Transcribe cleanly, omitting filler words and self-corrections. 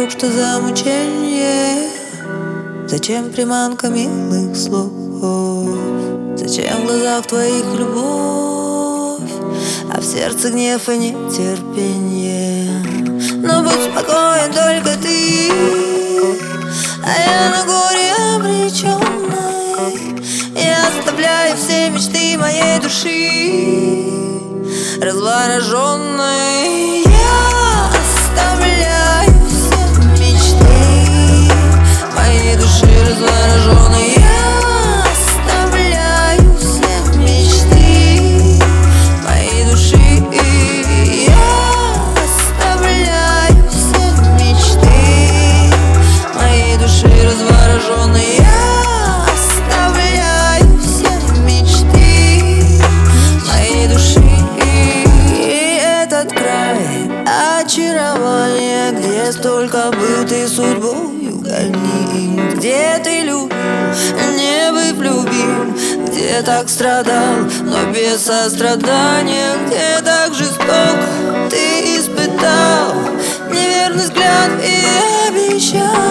вдруг, что за мучение? Зачем приманка милых слов? Зачем в глазах твоих любовь, а в сердце гнев и нетерпение? Но будь спокоен только ты, а я на горе обреченной. Я оставляю все мечты моей души развороженной. Я оставляю все мечты моей души развороженной. Я оставляю все мечты моей души. Я оставляю все мечты моей души развороженной. Я оставляю все мечты моей души. Очарование, где столько был ты судьбою гоним, где ты любил, небо влюбил, где так страдал, но без сострадания, где так жесток ты испытал неверный взгляд и обещал.